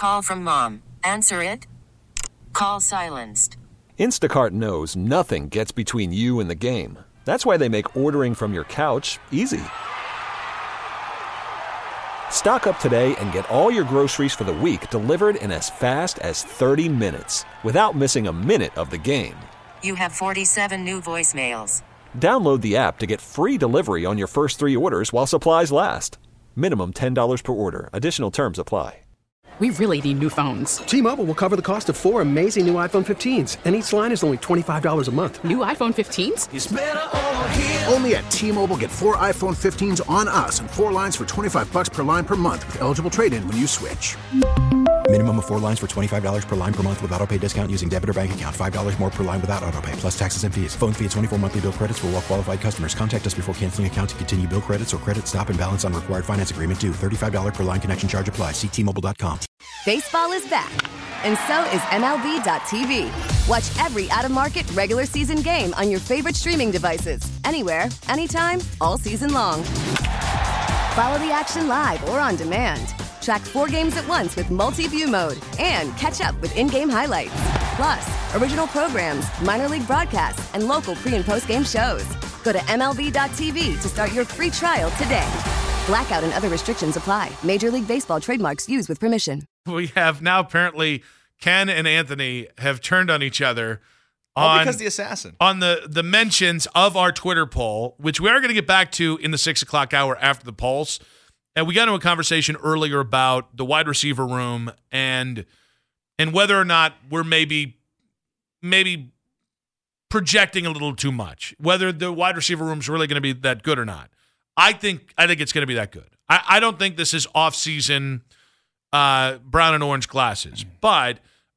Call from mom. Answer it. Call silenced. Instacart knows nothing gets between you and the game. That's why they make ordering from your couch easy. Stock up today and get all your groceries for the week delivered in as fast as 30 minutes without missing a minute of the game. You have 47 new voicemails. Download the app to get free delivery on your first 3 orders while supplies last. Minimum $10 per order. Additional terms apply. We really need new phones. T-Mobile will cover the cost of 4 amazing new iPhone 15s, and each line is only $25 a month. New iPhone 15s? It's better over here. Only at T-Mobile, get 4 iPhone 15s on us and 4 lines for $25 per line per month with eligible trade-in when you switch. Minimum of 4 lines for $25 per line per month with autopay discount using debit or bank account. $5 more per line without autopay, plus taxes and fees. Phone fee at 24 monthly bill credits for well-qualified customers. Contact us before canceling account to continue bill credits or credit stop and balance on required finance agreement due. $35 per line connection charge applies. See T-Mobile.com. Baseball is back, and so is MLB.tv. Watch every out-of-market regular season game on your favorite streaming devices. Anywhere, anytime, all season long. Follow the action live or on demand. Track 4 games at once with multi-view mode and catch up with in-game highlights. Plus, original programs, minor league broadcasts, and local pre- and post-game shows. Go to MLB.tv to start your free trial today. Blackout and other restrictions apply. Major League Baseball trademarks used with permission. We have now apparently Ken and Anthony have turned on each other because the assassin. On the mentions of our Twitter poll, which we are going to get back to in the 6 o'clock hour after the Pulse. And we got into a conversation earlier about the wide receiver room and whether or not we're maybe projecting a little too much, whether the wide receiver room is really going to be that good or not. I think it's going to be that good. I don't think this is off-season brown and orange glasses, but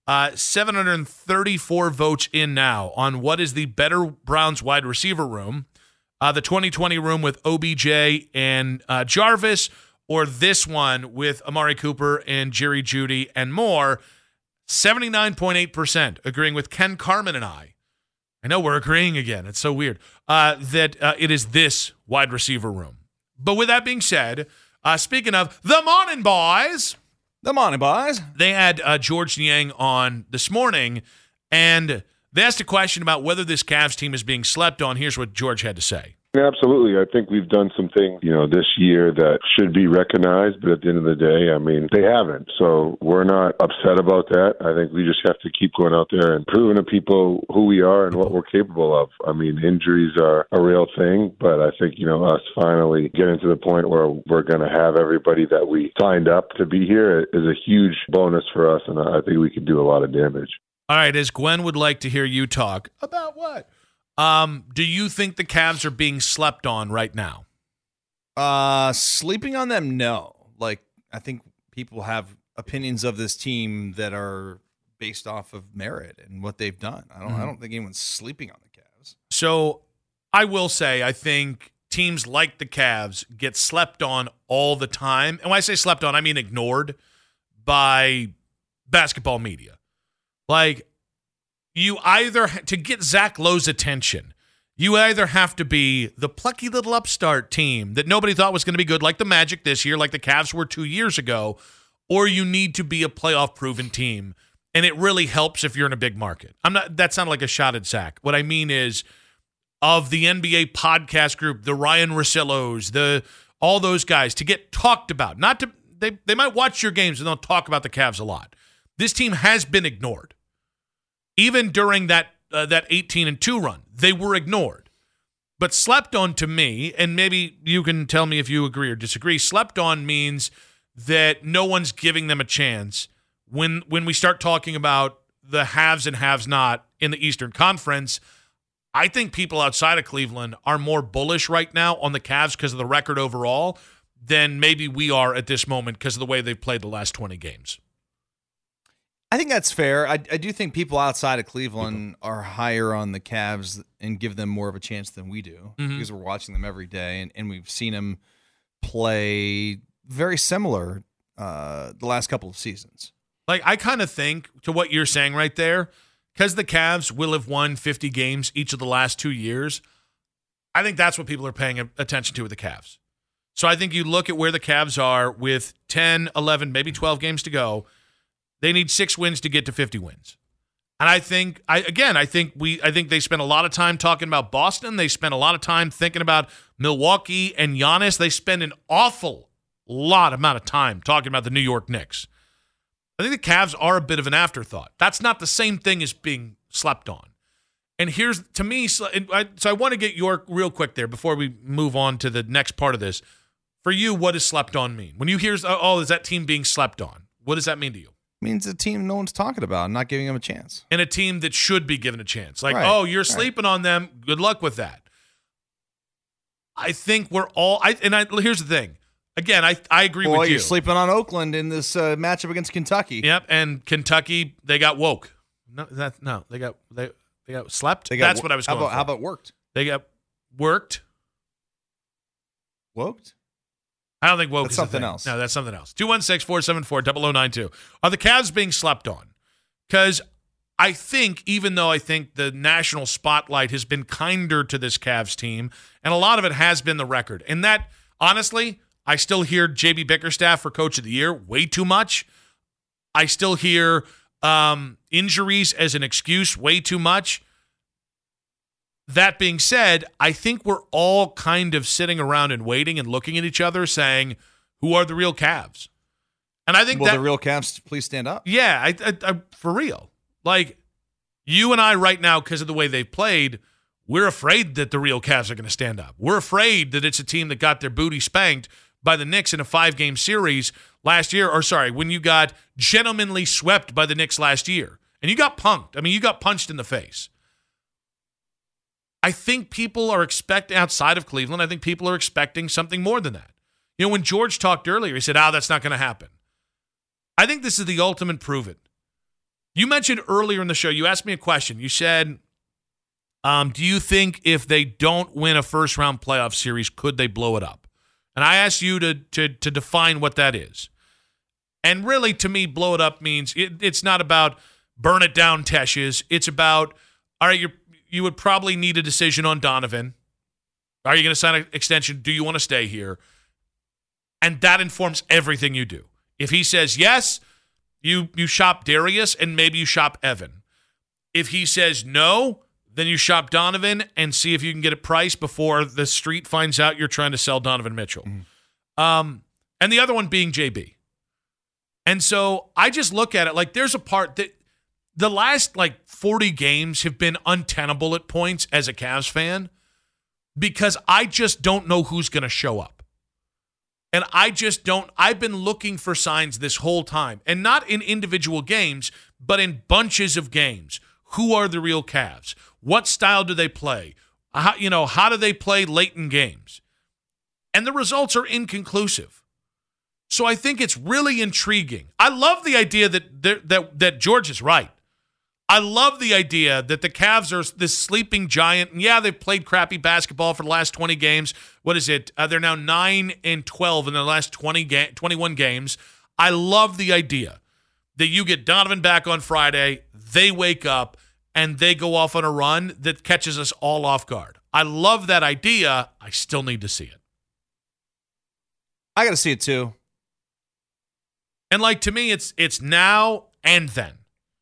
734 votes in now on what is the better Browns wide receiver room, the 2020 room with OBJ and Jarvis, or this one with Amari Cooper and Jerry Jeudy and more. 79.8% agreeing with Ken Carman and I. I know we're agreeing again. It's so weird that it is this wide receiver room. But with that being said, speaking of the morning boys, they had George Niang on this morning, and they asked a question about whether this Cavs team is being slept on. Here's what George had to say. Absolutely. I think we've done some things, this year that should be recognized, but at the end of the day, they haven't. So we're not upset about that. I think we just have to keep going out there and proving to people who we are and what we're capable of. Injuries are a real thing, but I think, us finally getting to the point where we're going to have everybody that we signed up to be here is a huge bonus for us, and I think we could do a lot of damage. All right, as Gwen would like to hear you talk. About what? Do you think the Cavs are being slept on right now? Sleeping on them, no. I think people have opinions of this team that are based off of merit and what they've done. I don't think anyone's sleeping on the Cavs. So I will say I think teams like the Cavs get slept on all the time. And when I say slept on, I mean ignored by basketball media. You either, to get Zach Lowe's attention, you either have to be the plucky little upstart team that nobody thought was going to be good, like the Magic this year, like the Cavs were 2 years ago, or you need to be a playoff-proven team. And it really helps if you're in a big market. That sounded like a shot at Zach. What I mean is, of the NBA podcast group, the Ryan Russillos, all those guys, to get talked about. They might watch your games and they'll talk about the Cavs a lot. This team has been ignored. Even during that 18-2 run, they were ignored. But slept on to me, and maybe you can tell me if you agree or disagree, slept on means that no one's giving them a chance. When we start talking about the haves and haves not in the Eastern Conference, I think people outside of Cleveland are more bullish right now on the Cavs because of the record overall than maybe we are at this moment because of the way they've played the last 20 games. I think that's fair. I do think people outside of Cleveland are higher on the Cavs and give them more of a chance than we do because we're watching them every day and we've seen them play very similar the last couple of seasons. I kind of think, to what you're saying right there, because the Cavs will have won 50 games each of the last 2 years, I think that's what people are paying attention to with the Cavs. So I think you look at where the Cavs are with 10, 11, maybe 12 games to go, They need 6 wins to get to 50 wins. And I think they spent a lot of time talking about Boston. They spent a lot of time thinking about Milwaukee and Giannis. They spend an awful amount of time talking about the New York Knicks. I think the Cavs are a bit of an afterthought. That's not the same thing as being slept on. And here's, to me, so I want to get your real quick there before we move on to the next part of this. For you, what does slept on mean? When you hear, is that team being slept on? What does that mean to you? It means a team no one's talking about and not giving them a chance. And a team that should be given a chance. Like, you're sleeping on them. Good luck with that. I think we're all here's the thing. Again, I agree with you. You're sleeping on Oakland in this matchup against Kentucky. Yep, and Kentucky, they got woke. They got slept. That's what I was going for. How about worked? They got worked. Woked? I don't think woke is something else. No, that's something else. 216-474-0092. Are the Cavs being slept on? Because I think, even though I think the national spotlight has been kinder to this Cavs team, and a lot of it has been the record, and that, honestly, I still hear J.B. Bickerstaff for Coach of the Year way too much. I still hear injuries as an excuse way too much. That being said, I think we're all kind of sitting around and waiting and looking at each other saying, who are the real Cavs? And I think the real Cavs, please stand up. Yeah, I for real. Like, you and I right now, because of the way they've played, we're afraid that the real Cavs are going to stand up. We're afraid that it's a team that got their booty spanked by the Knicks in a 5-game series last year. When you got gentlemanly swept by the Knicks last year. And you got punked. I mean, you got punched in the face. I think people are expecting, outside of Cleveland, I think people are expecting something more than that. You know, when George talked earlier, he said, that's not going to happen. I think this is the ultimate prove it. You mentioned earlier in the show, you asked me a question. You said, do you think if they don't win a first-round playoff series, could they blow it up? And I asked you to define what that is. And really, to me, blow it up means it's not about burn it down, Teshes. It's about, all right, you would probably need a decision on Donovan. Are you going to sign an extension? Do you want to stay here? And that informs everything you do. If he says yes, you shop Darius and maybe you shop Evan. If he says no, then you shop Donovan and see if you can get it priced before the street finds out you're trying to sell Donovan Mitchell. And the other one being JB. And so I just look at it like there's a part that the last 40 games have been untenable at points as a Cavs fan because I just don't know who's going to show up. And I've been looking for signs this whole time, and not in individual games, but in bunches of games. Who are the real Cavs? What style do they play? How do they play late in games? And the results are inconclusive. So I think it's really intriguing. I love the idea that George is right. I love the idea that the Cavs are this sleeping giant. And yeah, they've played crappy basketball for the last 20 games. What is it? They're now 9-12 in the last 21 games. I love the idea that you get Donovan back on Friday, they wake up, and they go off on a run that catches us all off guard. I love that idea. I still need to see it. I got to see it too. And to me, it's now and then.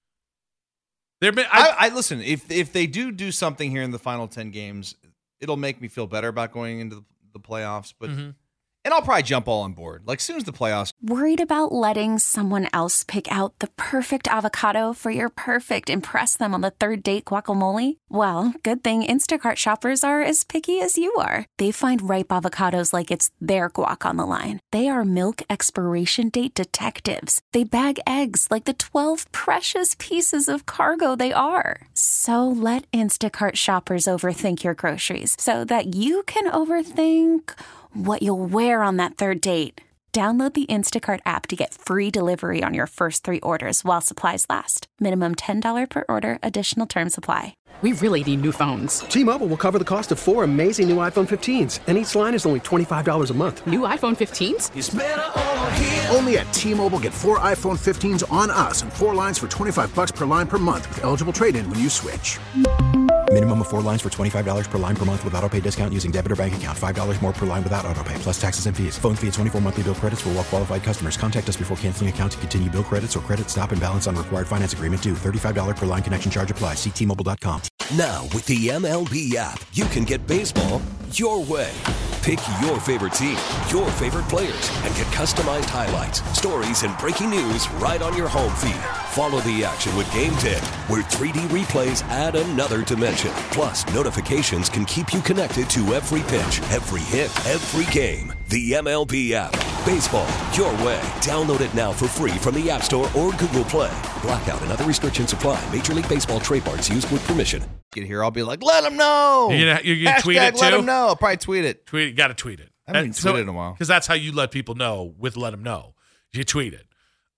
I listen. If they do something here in the final 10 games, it'll make me feel better about going into the playoffs. But and I'll probably jump all on board. As soon as the playoffs. Worried about letting someone else pick out the perfect avocado for your perfect impress them on the third date guacamole? Well, good thing Instacart shoppers are as picky as you are. They find ripe avocados like it's their guac on the line. They are milk expiration date detectives. They bag eggs like the 12 precious pieces of cargo they are. So let Instacart shoppers overthink your groceries so that you can overthink what you'll wear on that third date. Download the Instacart app to get free delivery on your first 3 orders while supplies last. Minimum $10 per order. Additional terms apply. We really need new phones. T-Mobile will cover the cost of 4 amazing new iPhone 15s, and each line is only $25 a month. New iPhone 15s? It's better over here. Only at T-Mobile, get 4 iPhone 15s on us and 4 lines for $25 per line per month with eligible trade-in when you switch. Minimum of 4 lines for $25 per line per month with auto pay discount using debit or bank account. $5 more per line without auto pay, plus taxes and fees. Phone fee at 24 monthly bill credits for well qualified customers. Contact us before canceling account to continue bill credits or credit stop and balance on required finance agreement due. $35 per line connection charge applies. See T-Mobile.com. Now, with the MLB app, you can get baseball your way. Pick your favorite team, your favorite players, and get customized highlights, stories, and breaking news right on your home feed. Follow the action with Game 10, where 3D replays add another dimension. Plus, notifications can keep you connected to every pitch, every hit, every game. The MLB app. Baseball your way. Download it now for free from the App Store or Google Play. Blackout and other restrictions apply. Major League Baseball trademarks used with permission. Get here, I'll be like, let them know. You're gonna tweet it too? Let them know. I'll probably tweet it. You got to tweet it. I haven't tweeted in a while. Because that's how you let people know with let them know. You tweet it.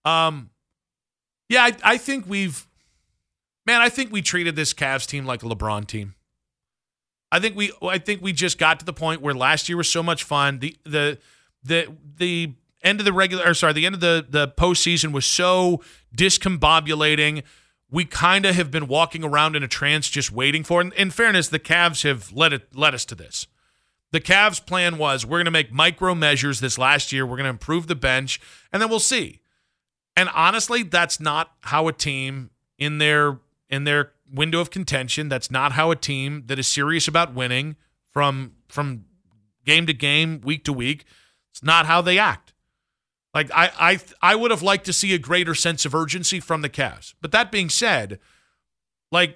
Yeah, I think I think we treated this Cavs team like a LeBron team. I think we just got to the point where last year was so much fun. The end of the postseason was so discombobulating. We kind of have been walking around in a trance just waiting for it. In fairness, the Cavs have led us to this. The Cavs' plan was we're going to make micro measures this last year. We're going to improve the bench, and then we'll see. And honestly, that's not how a team in their window of contention, that's not how a team that is serious about winning from game to game, week to week, it's not how they act. Like, I would have liked to see a greater sense of urgency from the Cavs. But that being said, like,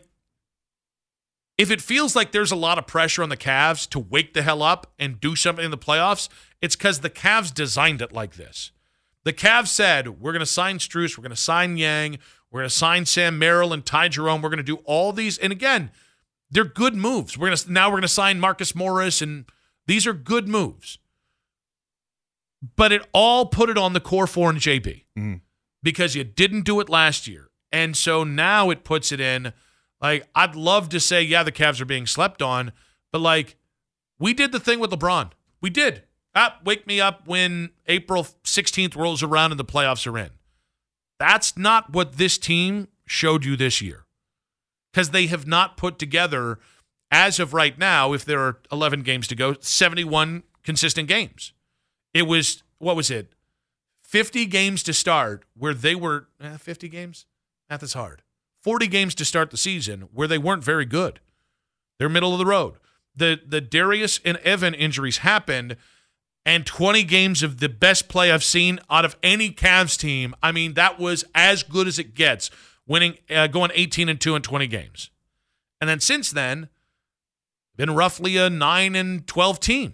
if it feels like there's a lot of pressure on the Cavs to wake the hell up and do something in the playoffs, it's because the Cavs designed it like this. The Cavs said, we're going to sign Strus, we're going to sign Yang, we're going to sign Sam Merrill and Ty Jerome, we're going to do all these. And again, they're good moves. We're going to sign Marcus Morris, and these are good moves. But it all put it on the core four and JB because you didn't do it last year. And so now it puts it in, like, I'd love to say, yeah, the Cavs are being slept on, but, like, we did the thing with LeBron. We did. Wake me up when April 16th rolls around and the playoffs are in. That's not what this team showed you this year because they have not put together, as of right now, if there are 11 games to go, 71 consistent games. It was, 50 games to start where they were, 50 games? Math is hard. 40 games to start the season where they weren't very good. They're middle of the road. The Darius and Evan injuries happened, and 20 games of the best play I've seen out of any Cavs team. I mean, that was as good as it gets, going 18-2 in 20 games. And then since then, been roughly a 9-12 team.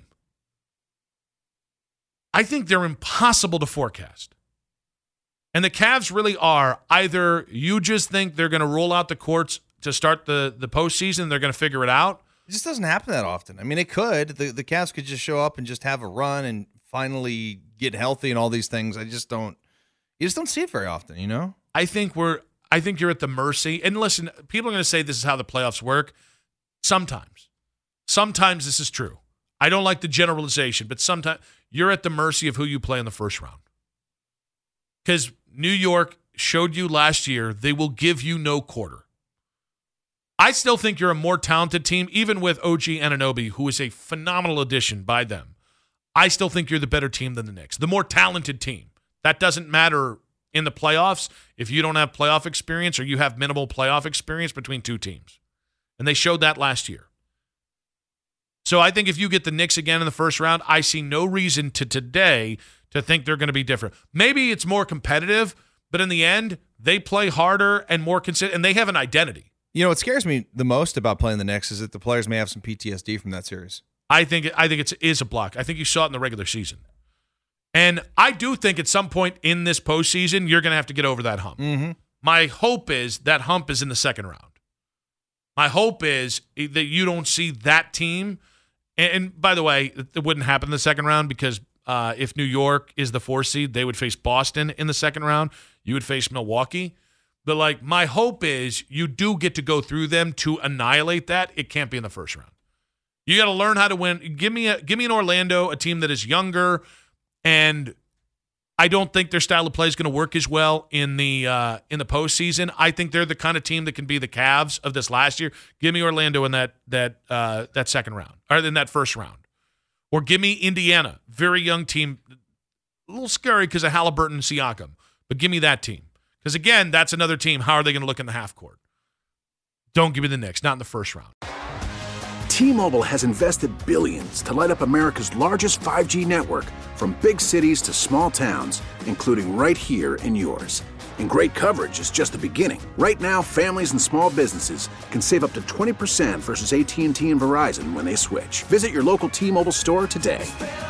I think they're impossible to forecast. And the Cavs really are. Either you just think they're going to roll out the courts to start the postseason, they're going to figure it out. It just doesn't happen that often. I mean, it could. The Cavs could just show up and just have a run and finally get healthy and all these things. You just don't see it very often, you know? I think you're at the mercy. And listen, people are going to say this is how the playoffs work. Sometimes this is true. I don't like the generalization, but sometimes you're at the mercy of who you play in the first round. Because New York showed you last year they will give you no quarter. I still think you're a more talented team, even with OG Anunoby, who is a phenomenal addition by them. I still think you're the better team than the Knicks, the more talented team. That doesn't matter in the playoffs if you don't have playoff experience or you have minimal playoff experience between two teams. And they showed that last year. So I think if you get the Knicks again in the first round, I see no reason today to think they're going to be different. Maybe it's more competitive, but in the end, they play harder and more consistent, and they have an identity. You know, what scares me the most about playing the Knicks is that the players may have some PTSD from that series. I think it is a block. I think you saw it in the regular season. And I do think at some point in this postseason, you're going to have to get over that hump. Mm-hmm. My hope is that hump is in the second round. My hope is that you don't see that team. And by the way, it wouldn't happen in the second round because if New York is the 4 seed, they would face Boston in the second round. You would face Milwaukee. But, like, my hope is you do get to go through them to annihilate that. It can't be in the first round. You got to learn how to win. Give me an Orlando, a team that is younger and I don't think their style of play is going to work as well in the postseason. I think they're the kind of team that can be the Cavs of this last year. Give me Orlando in that second round, or in that first round. Or give me Indiana, very young team, a little scary because of Halliburton and Siakam. But give me that team. Because, again, that's another team. How are they going to look in the half court? Don't give me the Knicks, not in the first round. T-Mobile has invested billions to light up America's largest 5G network, from big cities to small towns, including right here in yours. And great coverage is just the beginning. Right now, families and small businesses can save up to 20% versus AT&T and Verizon when they switch. Visit your local T-Mobile store today.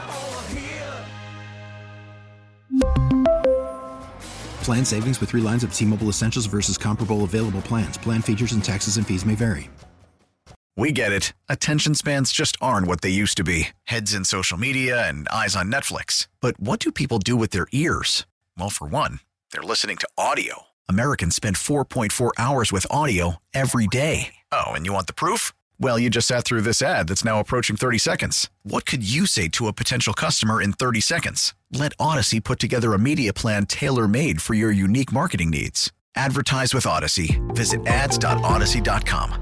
Plan savings with 3 lines of T-Mobile Essentials versus comparable available plans. Plan features and taxes and fees may vary. We get it. Attention spans just aren't what they used to be. Heads in social media and eyes on Netflix. But what do people do with their ears? Well, for one, they're listening to audio. Americans spend 4.4 hours with audio every day. Oh, and you want the proof? Well, you just sat through this ad that's now approaching 30 seconds. What could you say to a potential customer in 30 seconds? Let Odyssey put together a media plan tailor-made for your unique marketing needs. Advertise with Odyssey. Visit ads.odyssey.com.